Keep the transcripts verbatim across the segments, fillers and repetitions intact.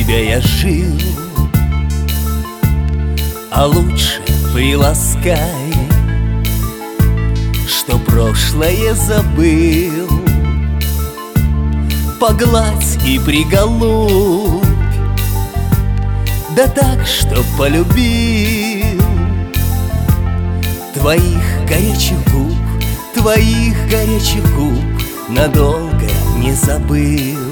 тебя я жил, а лучше приласкай, что прошлое забыл. Погладь и приголубь, да так, чтоб полюбил. Твоих горячих губ, твоих горячих губ надолго не забыл.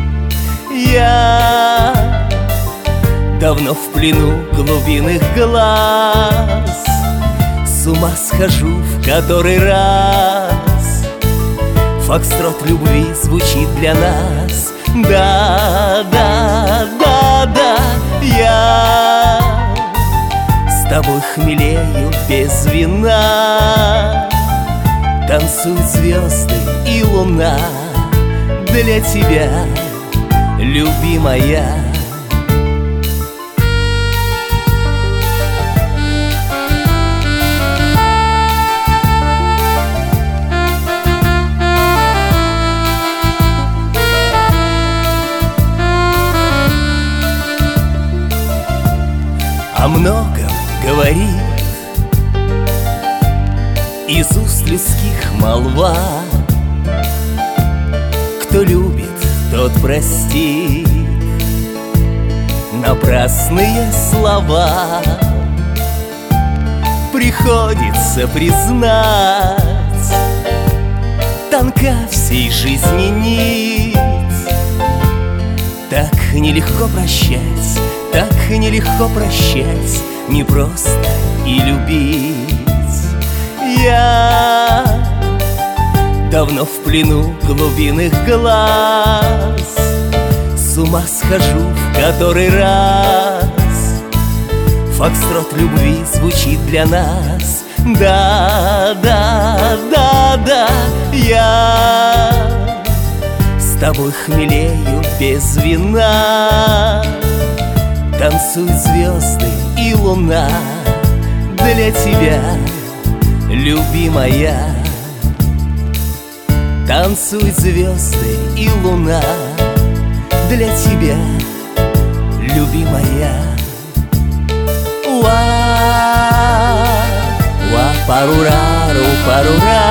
Я давно в плену глубинных глаз, с ума схожу в который раз. Фокстрот любви звучит для нас. Да, да, да, да, я с тобой хмелею без вина. Танцуют звезды и луна для тебя, любимая. О многом говорит из уст людских молва. Кто любит, тот простит напрасные слова. Приходится признать, тонка всей жизни нить. Так нелегко прощать, так нелегко прощать, не просто и любить. Я давно в плену глубинных глаз, с ума схожу в который раз. Фокстрот любви звучит для нас. Да, да, да, да, я с тобой хмелею без вина. Танцуют звезды и луна для тебя, любимая. Танцуют звезды и луна для тебя, любимая. Уа, уа, парурару, парура.